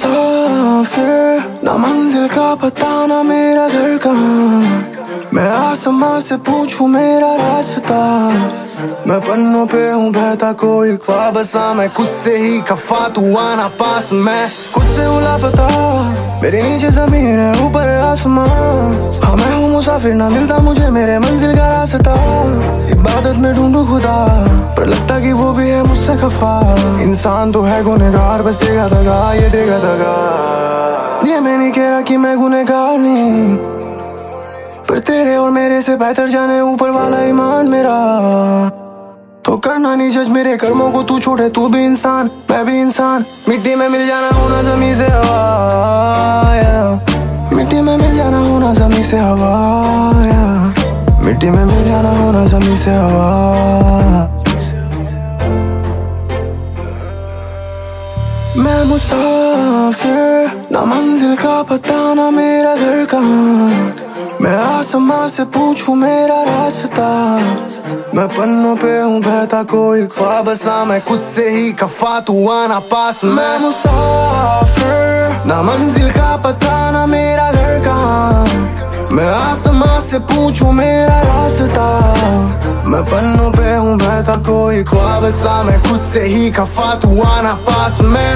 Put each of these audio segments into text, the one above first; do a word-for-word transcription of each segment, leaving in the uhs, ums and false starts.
मुसाफिर, ना मंजिल का पता ना मेरा घर कहाँ। मैं आसमां से पूछूं मेरा रास्ता। मैं पन्नों पे हूँ बहता कोई ख्वाब सा। मैं खुद से ही खफा तू आना पास। मैं खुद से हूँ लापता, मेरे नीचे जमीन है ऊपर आसमां। हाँ मैं हूँ मुसाफिर, ना मिलता मुझे मेरे मंजिल का रास्ता। इबादत में ढूंढूं खुदा, पर लगता कि वो भी है मुझसे खफा। इंसान तो है गुनहगार, बस देगा दगा, ये देगा दगा। ये मैं नहीं कह रहा कि मैं गुनहगार नहीं, पर तेरे और मेरे से बेहतर जाने ऊपर वाला ईमान मेरा। तो करना नहीं जज मेरे कर्मों को, तू छोड़े तू भी इंसान मैं भी इंसान। मिट्टी में मिल जाना होना जमी से हवा, मिट्टी में मिल जाना होना जमी से हवा, मिट्टी में मिल जाना होना जमी से हवा। मैं मुसाफिर, ना मंजिल का पता ना मेरा घर कहाँ। मैं आसमां से पूछूं मेरा रास्ता। मैं पन्नों पे हूँ बहता कोई ख्वाब सा। मैं खुद से ही खफा तू आना पास। मैं मुसाफिर, ना मंजिल का पता ना मेरा घर कहाँ। मैं आसमां से पूछूं मेरा रास्ता। मैं पन्नों पे हूँ बहता कोई ख्वाब सा। मैं खुद से ही खफा तू आना पास। मैं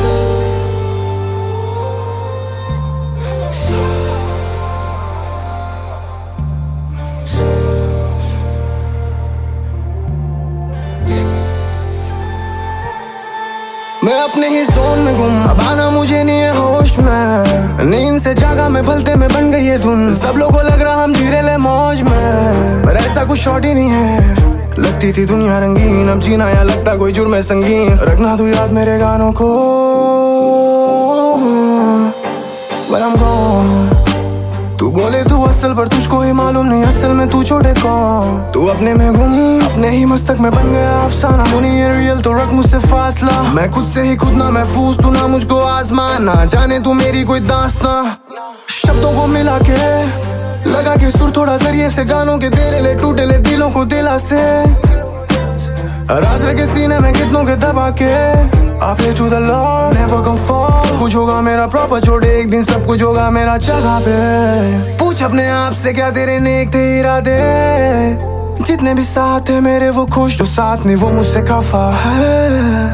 मैं अपने ही जोन में गुम, अब आना मुझे नहीं है होश में। नींद से जागा मैं भलते में बन गई ये धुन। सब लोगों लग रहा हम जी रहे मौज में, पर ऐसा कुछ शॉर्ट ही नहीं है। लगती थी दुनिया रंगीन, अब जीना या लगता कोई जुर्म है संगीन। रखना तू याद मेरे गानों को, but I'm gone। तू बोले तू असल, पर तुझको ही मालूम नहीं असल में तू छोटे कौन। तू अपने में गुम, अपने ही मस्तक में बन गया अफसाना। तू नहीं है रियल तो रख मुझसे फासला। मैं खुद से ही खुद ना महफूज, तू ना मुझको आजमा। ना जाने तू मेरी कोई दास्तां। शब्दों को मिला के लगा के सुर थोड़ा जरिए से गानों के तेरे ले टूटे ले दिलों को दिला से। राज के सीने में कितनों के दबा के I pray to the Lord, never come fall। सब कुछ होगा मेरा प्रॉपर, छोड़े एक दिन सब कुछ होगा मेरा जगह पे। पूछ अपने आप से क्या तेरे नेक थे इरादे। जितने भी साथ है मेरे वो खुश, जो साथ नहीं वो मुझसे खफा है।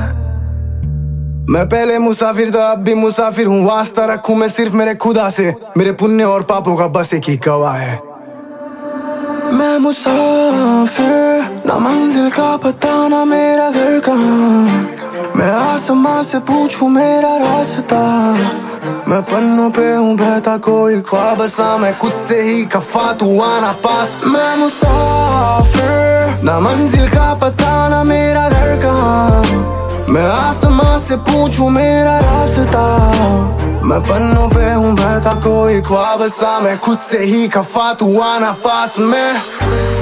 मैं पहले मुसाफिर था अब भी मुसाफिर हूँ। वास्ता रखूं मैं सिर्फ मेरे खुदा से, मेरे पुण्य और पापों का बस एक ही गवाह है। मैं मुसाफिर, ना मंजिल का पता ना मेरा घर कहाँ। मैं आसमां से पूछूं मेरा रास्ता। मैं पन्नों पे हूँ बहता कोई ख्वाब सा। मैं खुद से ही खफा तू आना पास। मैं मुसाफिर, ना मंजिल का पता ना मेरा घर कहाँ। मैं आसमां से पूछूं मेरा रास्ता। मैं पन्नों पे हूँ बहता कोई ख्वाब सा। मैं खुद से ही खफा तू आना पास। मैं